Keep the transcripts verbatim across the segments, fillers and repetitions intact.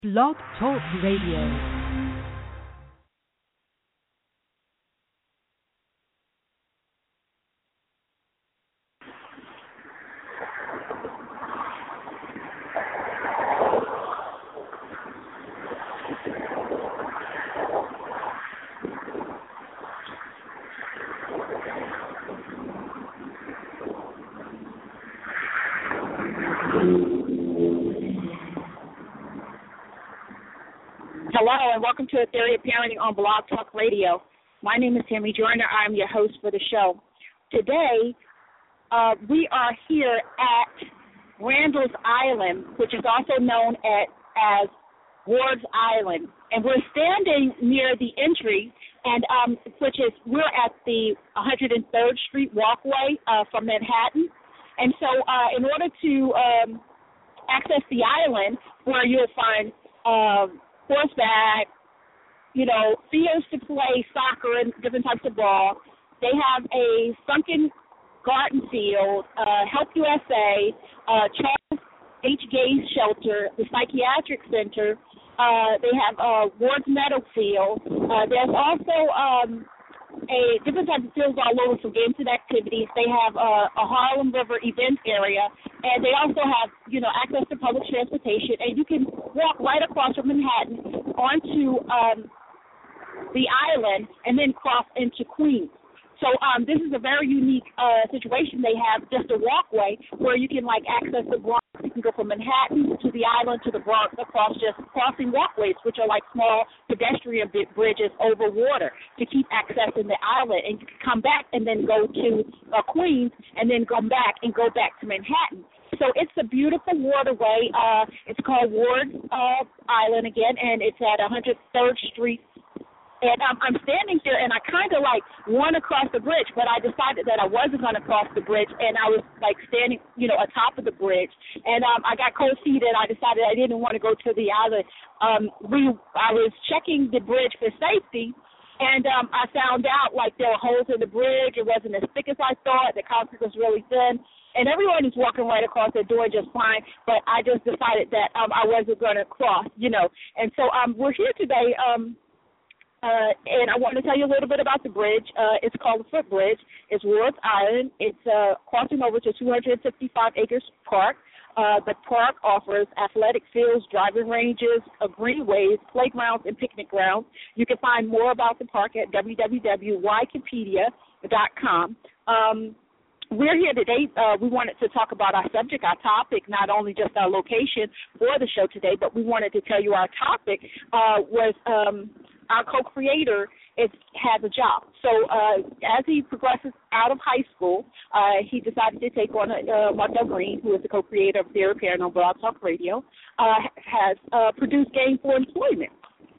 Blog Talk Radio. Hello, and welcome to A Theory of Parenting on Blog Talk Radio. My name is Tammy Joyner. I'm your host for the show. Today, uh, we are here at Randall's Island, which is also known at, as Ward's Island. And we're standing near the entry, and um, which is, we're at the one hundred third Street walkway uh, from Manhattan. And so uh, in order to um, access the island, where you'll find um, horseback, you know, fields to play soccer and different types of ball. They have a sunken garden field, uh, Help U S A, uh, Charles H. Gaze Shelter, the Psychiatric Center. Uh, they have uh, Ward's Meadow Field. Uh, there's also um, a different types of fields all over for games and activities. They have uh, a Harlem River event area, and they also have, you know, access to public transportation, and you can walk right across from Manhattan onto um, the island and then cross into Queens. So um, this is a very unique uh, situation. They have just a walkway where you can, like, access the Bronx. You can go from Manhattan to the island to the Bronx across just crossing walkways, which are like small pedestrian bridges over water to keep accessing the island. And you can come back and then go to uh, Queens and then come back and go back to Manhattan. So it's a beautiful waterway. Uh, it's called Ward's uh, Island again, and it's at one hundred third Street. And um, I'm standing there, and I kind of, like, want to cross the bridge, but I decided that I wasn't going to cross the bridge, and I was, like, standing, you know, atop of the bridge. And um, I got cold feet, and I decided I didn't want to go to the island. Um, we, I was checking the bridge for safety, and um, I found out, like, there were holes in the bridge. It wasn't as thick as I thought. The concrete was really thin. And everyone is walking right across the door just fine, but I just decided that um, I wasn't going to cross, you know. And so um, we're here today, um, Uh, and I want to tell you a little bit about the bridge. Uh, it's called the Footbridge. It's Ward's Island. It's uh, crossing over to two hundred fifty-five acres park. Uh, the park offers athletic fields, driving ranges, uh, greenways, playgrounds, and picnic grounds. You can find more about the park at w w w dot wikipedia dot com. Um, We're here today. Uh, we wanted to talk about our subject, our topic, not only just our location for the show today, but we wanted to tell you our topic uh, was um, our co-creator is, has a job. So uh, as he progresses out of high school, uh, he decided to take on uh, Markel Green, who is the co-creator of Theory of Parenting on Blog Talk Radio, uh, has uh, produced Gainful Employment.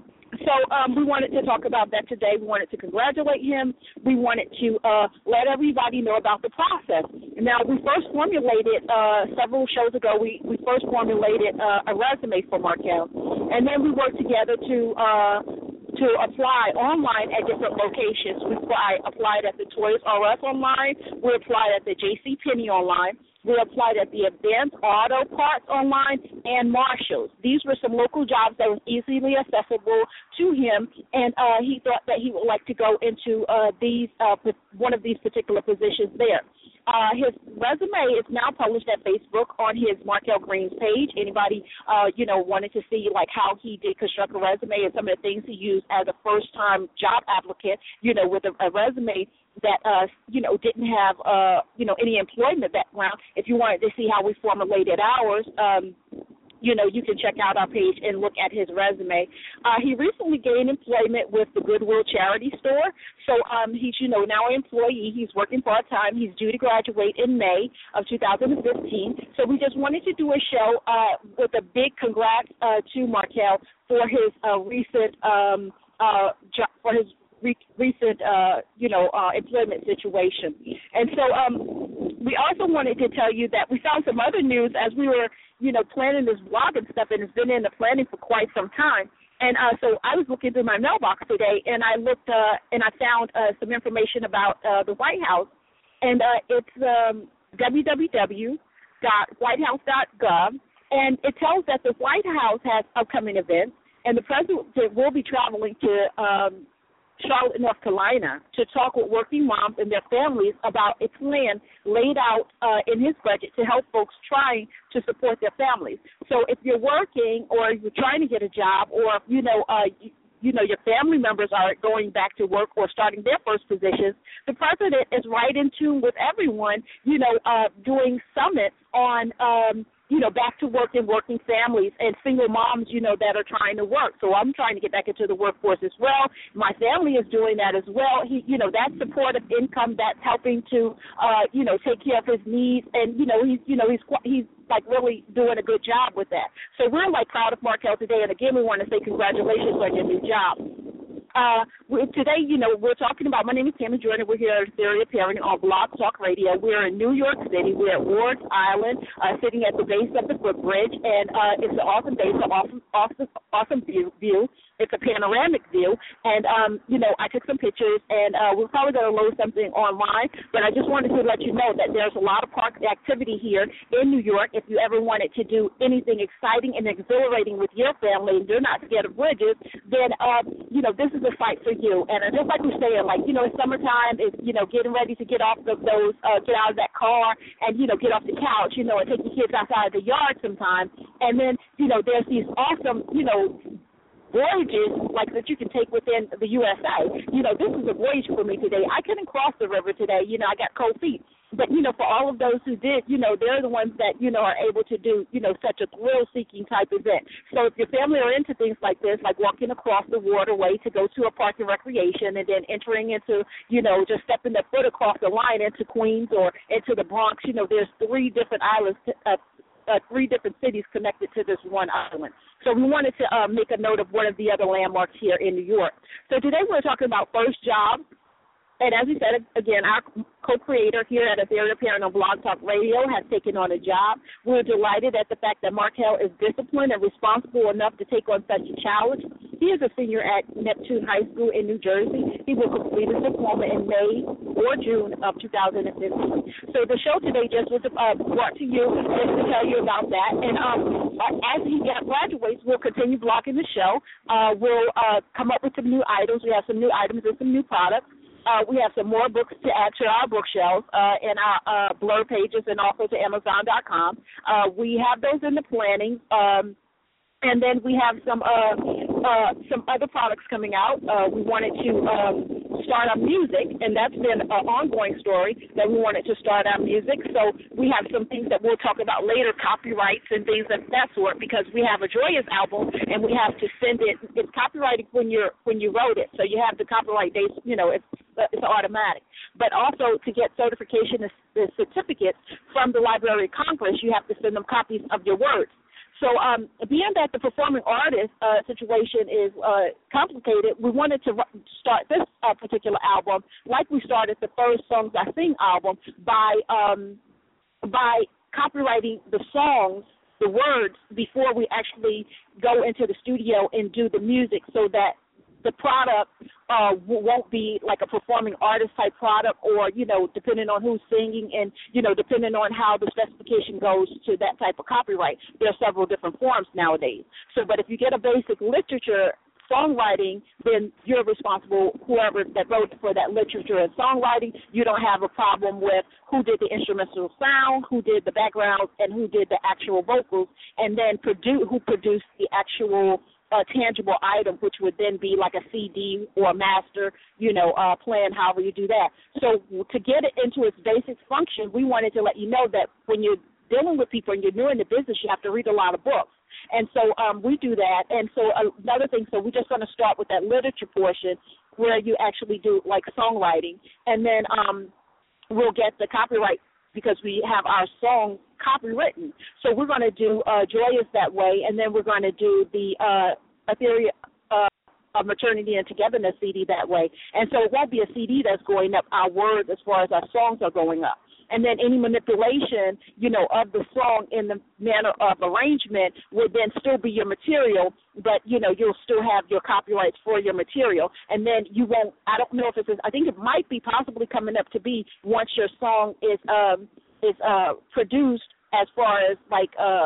So um, we wanted to talk about that today. We wanted to congratulate him. We wanted to uh, let everybody know about the process. Now, we first formulated, uh, several shows ago, we, we first formulated uh, a resume for Markel, and then we worked together to uh, to apply online at different locations. We applied, applied at the Toys R Us online. We applied at the J C Penney online. We applied at the Advanced Auto Parts online and Marshalls. These were some local jobs that were easily accessible to him, and uh, he thought that he would like to go into uh, these uh, one of these particular positions there. Uh, his resume is now published at Facebook on his Markel Green's page. Anybody, uh, you know, wanted to see, like, how he did construct a resume and some of the things he used as a first-time job applicant, you know, with a, a resume that, uh, you know, didn't have, uh, you know, any employment background. If you wanted to see how we formulated ours, um, you know, you can check out our page and look at his resume. Uh, he recently gained employment with the Goodwill Charity Store. So um, he's, you know, now an employee. He's working part-time. He's due to graduate in May of two thousand fifteen. So we just wanted to do a show uh, with a big congrats uh, to Markel for his uh, recent, um, uh, jo- for his re- recent, uh, you know, uh, employment situation. And so um, we also wanted to tell you that we found some other news as we were, you know, planning this blog and stuff, and it's been in the planning for quite some time. And uh, so I was looking through my mailbox today, and I looked uh, and I found uh, some information about uh, the White House, and uh, it's um, w w w dot white house dot gov, And it tells that the White House has upcoming events, and the president will be traveling to um, Charlotte, North Carolina, to talk with working moms and their families about a plan laid out uh, in his budget to help folks trying to support their families. So if you're working or you're trying to get a job, or, you know, uh, you, you know, your family members are going back to work or starting their first positions, the president is right in tune with everyone, you know, uh, doing summits on um, you know, back to work and working families and single moms, you know, that are trying to work. So I'm trying to get back into the workforce as well. My family is doing that as well. He, you know, that supportive income that's helping to, uh, you know, take care of his needs. And, you know, he's, you know, he's, he's like really doing a good job with that. So we're like proud of Markel today. And again, we want to say congratulations on your new job. Uh, we, today, you know, we're talking about, my name is Tammy Jordan. We're here at Theory of Parenting on Blog Talk Radio. We're in New York City. We're at Ward's Island, uh, sitting at the base of the footbridge, and uh, it's an awesome base, an awesome, awesome, awesome view. view. It's a panoramic view, and, um, you know, I took some pictures, and uh, we're probably going to load something online, but I just wanted to let you know that there's a lot of park activity here in New York. If you ever wanted to do anything exciting and exhilarating with your family and you're not scared of bridges, then, uh, you know, this is a site for you. And uh, just like we're saying, like, you know, it's summertime, it's, you know, getting ready to get off the, those, uh, get out of that car and, you know, get off the couch, you know, and take your kids outside the yard sometime. And then, you know, there's these awesome, you know, voyages like that you can take within the U S A. You know, this is a voyage for me today. I couldn't cross the river today. You know, I got cold feet. But, you know, for all of those who did, you know, they're the ones that, you know, are able to do, you know, such a thrill-seeking type event. So if your family are into things like this, like walking across the waterway to go to a park and recreation and then entering into, you know, just stepping their foot across the line into Queens or into the Bronx, you know, there's three different islands, uh, uh, three different cities connected to this one island. So we wanted to uh, make a note of one of the other landmarks here in New York. So today we're talking about first job. And as we said, again, our co-creator here at A Theory of Parenting on Blog Talk Radio has taken on a job. We're delighted at the fact that Markel is disciplined and responsible enough to take on such a challenge. He is a senior at Neptune High School in New Jersey. He will complete his diploma in May or June of two thousand fifteen. So the show today just was uh, brought to you just to tell you about that. And um, as he graduates, we'll continue blogging the show. Uh, we'll uh, come up with some new items. We have some new items and some new products. Uh, we have some more books to add to our bookshelves uh, in our uh, blur pages and also to Amazon dot com. Uh, we have those in the planning. Um, And then we have some uh, uh, some other products coming out. Uh, we wanted to um, start our music, and that's been an ongoing story that we wanted to start our music. So we have some things that we'll talk about later, copyrights and things of that sort, because we have a Joyous album, and we have to send it. It's copyrighted when you're when you wrote it, so you have the copyright dates. You know, it's it's automatic. But also to get certification and certificates from the Library of Congress, you have to send them copies of your words. So um, being that the performing artist uh, situation is uh, complicated, we wanted to start this uh, particular album like we started the first Songs I Sing album by um, by copywriting the songs, the words, before we actually go into the studio and do the music, so that the product uh, won't be like a performing artist type product, or, you know, depending on who's singing and, you know, depending on how the specification goes to that type of copyright. There are several different forms nowadays. So, but if you get a basic literature songwriting, then you're responsible, whoever that wrote for that literature and songwriting. You don't have a problem with who did the instrumental sound, who did the background, and who did the actual vocals, and then produ- who produced the actual a tangible item, which would then be like a C D or a master, you know, uh, plan, however you do that. So to get it into its basic function, we wanted to let you know that when you're dealing with people and you're new in the business, you have to read a lot of books. And so um, we do that. And so uh, another thing, so we're just going to start with that literature portion where you actually do like songwriting. And then um, we'll get the copyright because we have our song copywritten. So we're going to do uh, Joyous that way, and then we're going to do the uh, A Theory uh, of Maternity and Togetherness C D that way. And so it won't be a C D that's going up. Our words as far as our songs are going up. And then any manipulation, you know, of the song in the manner of arrangement would then still be your material, but, you know, you'll still have your copyrights for your material. And then you won't, I don't know if it's, I think it might be possibly coming up to be once your song is um, is uh, produced as far as like uh,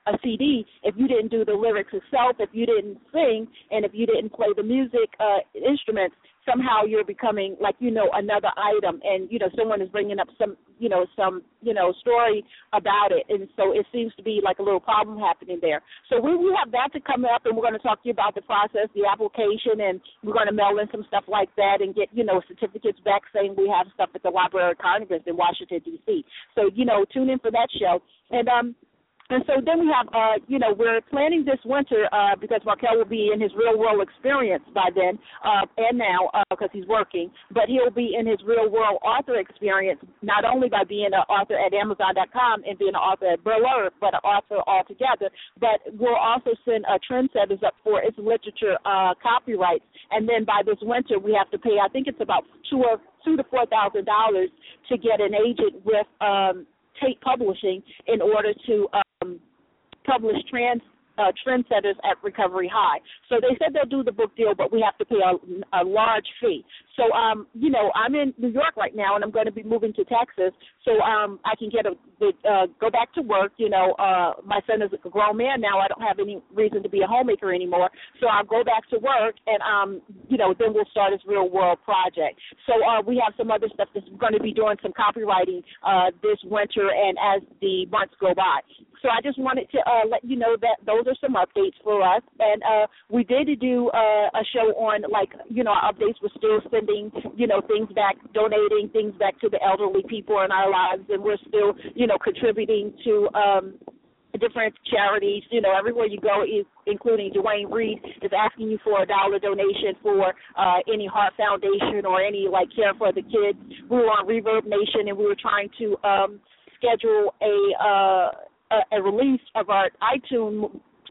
a C D if you didn't do the lyrics itself, if you didn't sing, and if you didn't play the music uh, instruments. Somehow you're becoming like, you know, another item, and, you know, someone is bringing up some, you know, some, you know, story about it, and so it seems to be like a little problem happening there. So we, we have that to come up, and we're going to talk to you about the process, the application, and we're going to mail in some stuff like that and get, you know, certificates back saying we have stuff at the Library of Congress in Washington, D C. So, you know, tune in for that show. And, um, And so then we have, uh, you know, we're planning this winter uh, because Markel will be in his real-world experience by then uh, and now because uh, he's working, but he'll be in his real-world author experience not only by being an author at Amazon dot com and being an author at Blurb, but an author altogether. But we'll also send uh, Trendsetters up for its literature uh, copyrights, and then by this winter we have to pay, I think it's about two or two to four thousand dollars to get an agent with um, Tate Publishing in order to um, publish trans uh, Trendsetters at Recovery High. So they said they'll do the book deal, but we have to pay a, a large fee. So, um, you know, I'm in New York right now, and I'm going to be moving to Texas, so um, I can get a uh, go back to work. You know, uh, my son is a grown man now. I don't have any reason to be a homemaker anymore, so I'll go back to work, and, um, you know, then we'll start this real-world project. So uh, we have some other stuff that's going to be doing some copywriting uh, this winter and as the months go by. So I just wanted to uh, let you know that those are some updates for us. And uh, we did do uh, a show on, like, you know, our updates. We're still sending, you know, things back, donating things back to the elderly people in our lives, and we're still, you know, contributing to um, different charities. You know, everywhere you go, including Dwayne Reed, is asking you for a dollar donation for uh, any Heart Foundation or any, like, Care for the Kids. We were on Reverb Nation, and we were trying to um, schedule a uh, A, a release of our iTunes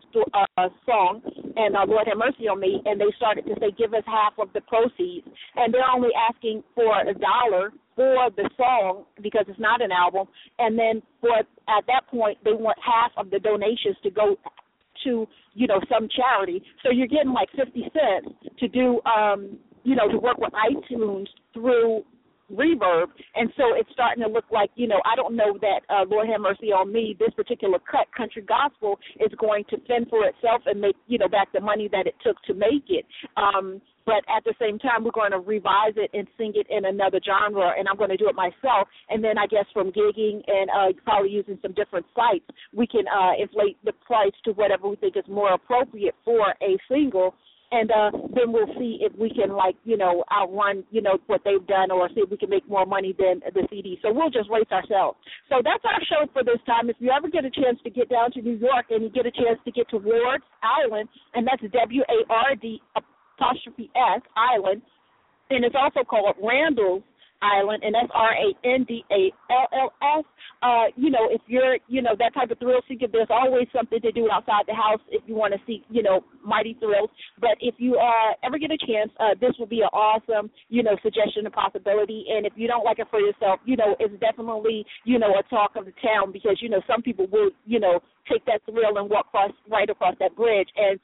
uh, song, and uh, Lord Have Mercy on Me, and they started to say, give us half of the proceeds, and they're only asking for a dollar for the song because it's not an album, and then for at that point they want half of the donations to go to, you know, some charity. So you're getting like fifty cents to do, um, you know, to work with iTunes through Reverb, and so it's starting to look like, you know, I don't know that uh, Lord Have Mercy on Me, this particular cut, Country Gospel, is going to fend for itself and make, you know, back the money that it took to make it. Um, but at the same time, we're going to revise it and sing it in another genre, and I'm going to do it myself. And then I guess from gigging and uh, probably using some different sites, we can uh, inflate the price to whatever we think is more appropriate for a single. And uh, then we'll see if we can, like, you know, outrun, you know, what they've done, or see if we can make more money than the C D. So we'll just race ourselves. So that's our show for this time. If you ever get a chance to get down to New York and you get a chance to get to Ward's Island, and that's W A R D apostrophe S, Island, and it's also called Randall's Island, and that's R A N D A L L S. Uh, you know, if you're, you know, that type of thrill seeker, there's always something to do outside the house if you want to see, you know, mighty thrills. But if you uh, ever get a chance, uh, this will be an awesome, you know, suggestion and possibility. And if you don't like it for yourself, you know, it's definitely, you know, a talk of the town, because, you know, some people will, you know, take that thrill and walk across, right across that bridge. And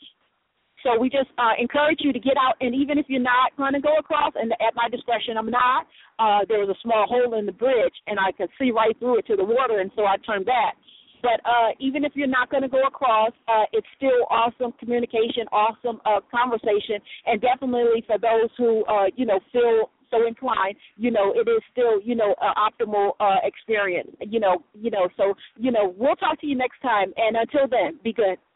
so we just uh, encourage you to get out, and even if you're not going to go across, and at my discretion I'm not, uh, there was a small hole in the bridge, and I could see right through it to the water, and so I turned back. But uh, even if you're not going to go across, uh, it's still awesome communication, awesome uh, conversation, and definitely for those who, uh, you know, feel so inclined, you know, it is still, you know, an optimal uh, experience, you know, you know. So, you know, we'll talk to you next time, and until then, be good.